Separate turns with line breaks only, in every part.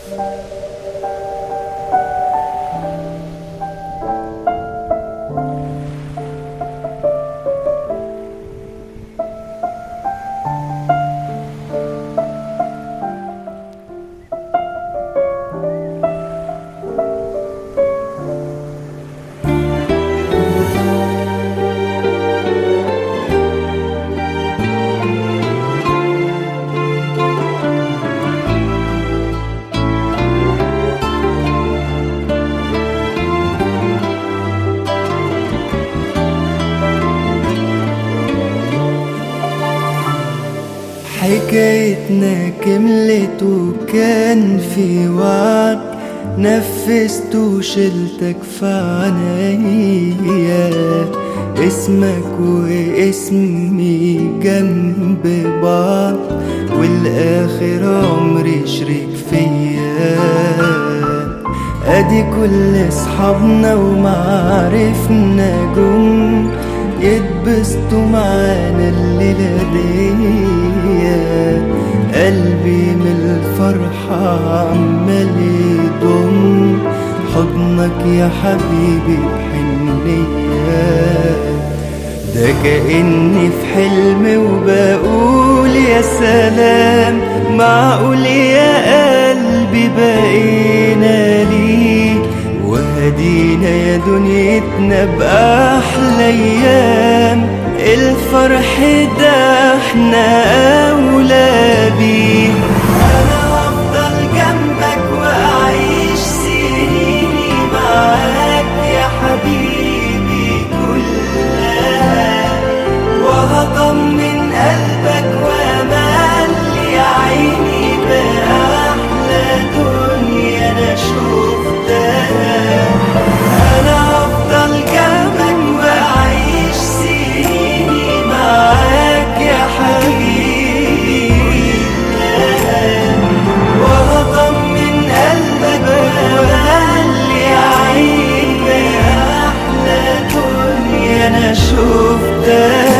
حكايتنا كملت وكان في وعد، نفذت وشلتك في عنايا، اسمك واسمي جنب بعض، والاخر عمري شريك فيا. ادي كل اصحابنا ومعارفنا جم يتبسطوا معانا الليلة دي، قلبي من الفرحة عمال يضم حضنك يا حبيبي بحنية. ده كأني في حلم وبقول يا سلام، معقول يا قلبي بقينا ليه، وهدينا يا دنيتنا بأحلى أيام، الفرح ده احنا أولى بيه. أنا هفضل جنبك وأعيش سنيني معاك يا حبيبي كلها، وهطمن قلبك وأملي عيني بأحلى دنيا أنا شفتها. أنا هفضل جنبك وأعيش سنيني معاك يا حبيبي كلها، وهطمن قلبك وأملي عيني بأحلى دنيا أنا شفتها.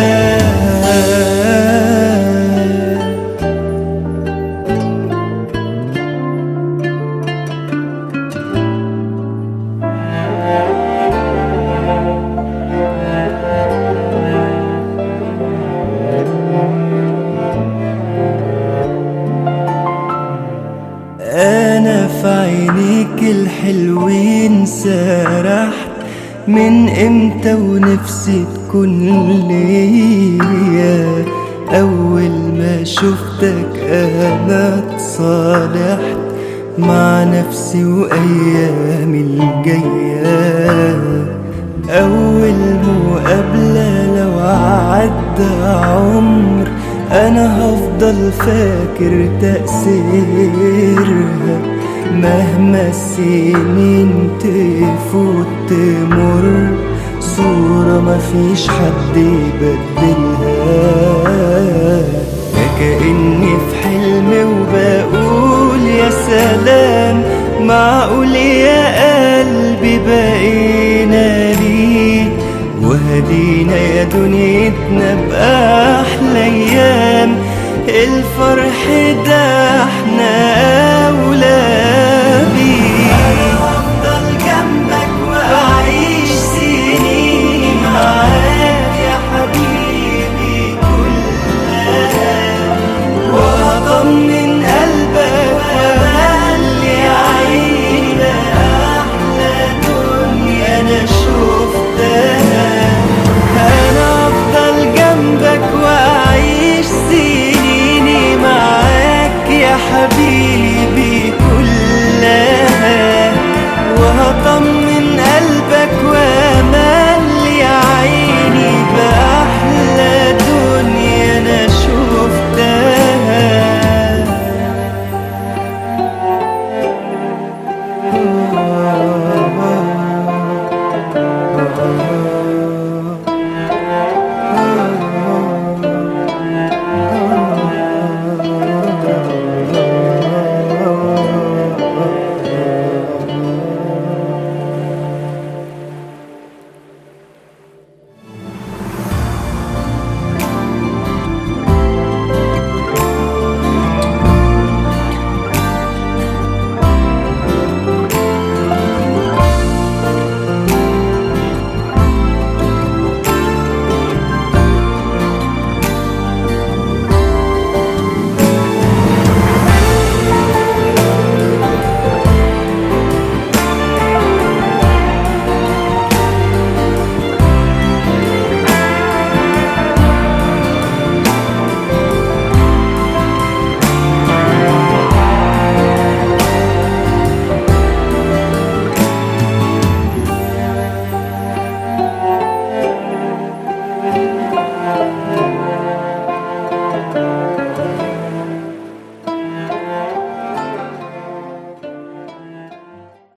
أنا في عينيك الحلوين سرحت من امتى ونفسي تكون ليا، أول ما شفتك أنا اتصالحت مع نفسي وأيامي الجاية. أول مقابلة لو عدى عمر أنا هفضل فاكر تأثيرها، مهما السنين تفوت تمر صورة مفيش حد يبدلها. كأني في حلم وبقول يا سلام، معقول يا قلبي بقينا ليه، وهدينا يا دنيتنا بأحلى أيام، الفرح ده احنا